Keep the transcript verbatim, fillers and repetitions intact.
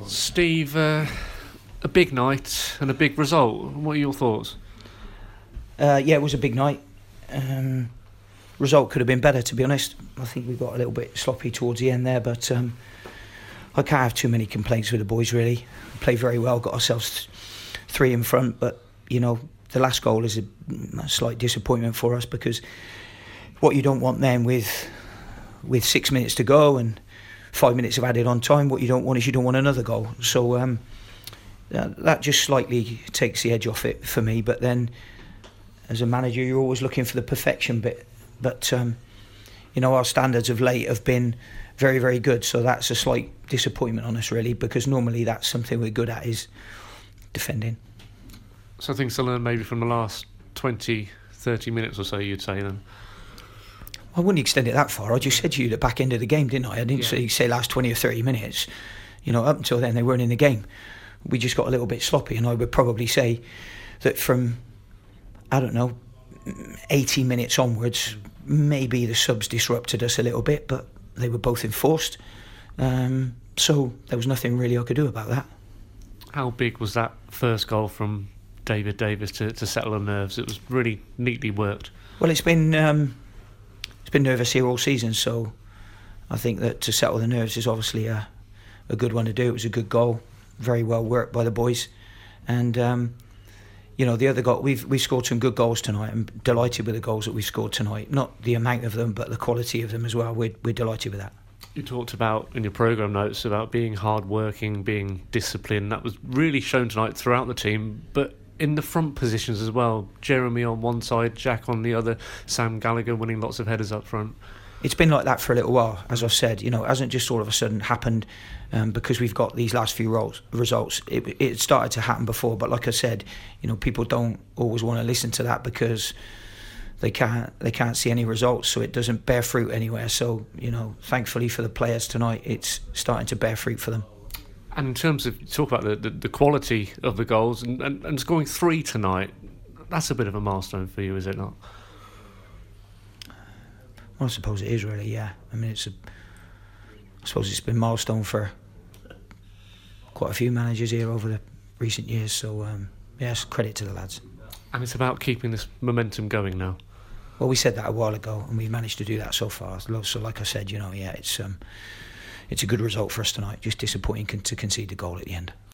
Steve, uh, a big night and a big result. What are your thoughts? Uh, yeah, it was a big night. Um, result could have been better, to be honest. I think we got a little bit sloppy towards the end there, but um, I can't have too many complaints with the boys, really. We played very well, got ourselves th- three in front, but, you know, the last goal is a, a slight disappointment for us, because what you don't want then with with six minutes to go and five minutes of added on time, what you don't want is you don't want another goal. So um, that, that just slightly takes the edge off it for me. But then, as a manager, you're always looking for the perfection bit. But, um, you know, our standards of late have been very, very good. So that's a slight disappointment on us, really, because normally that's something we're good at, is defending. So things to learn maybe from the last twenty, thirty minutes or so, you'd say then? I wouldn't extend it that far. I just said to you the back end of the game, didn't I? I didn't yeah. say, say last twenty or thirty minutes. You know, up until then they weren't in the game. We just got a little bit sloppy, and I would probably say that from, I don't know, eighty minutes onwards, maybe the subs disrupted us a little bit, but they were both enforced. Um, so there was nothing really I could do about that. How big was that first goal from David Davis to, to settle the nerves? It was really neatly worked. Well, it's been um, it's been nervous here all season, so I think that to settle the nerves is obviously a, a good one to do. It was a good goal, very well worked by the boys, and um, you know, the other goal, we've we scored some good goals tonight. I'm delighted with the goals that we've scored tonight. Not the amount of them, but the quality of them as well. We're we're delighted with that. You talked about in your programme notes about being hard-working, being disciplined. That was really shown tonight throughout the team, but in the front positions as well. Jeremy on one side, Jack on the other, Sam Gallagher winning lots of headers up front. It's been like that for a little while, as I've said. You know, it hasn't just all of a sudden happened um, because we've got these last few roles, results. It, it started to happen before, but like I said, you know, people don't always want to listen to that because they can't they can't see any results, so it doesn't bear fruit anywhere. So, you know, thankfully for the players tonight, it's starting to bear fruit for them. And in terms of, talk about the, the, the quality of the goals and, and, and scoring three tonight, that's a bit of a milestone for you, is it not? Well, I suppose it is really, yeah. I mean, it's a, I suppose it's been a milestone for quite a few managers here over the recent years. So, um, yes, credit to the lads. And it's about keeping this momentum going now. Well, we said that a while ago, and we've managed to do that so far. So, like I said, you know, yeah, it's um, it's a good result for us tonight. Just disappointing to concede the goal at the end.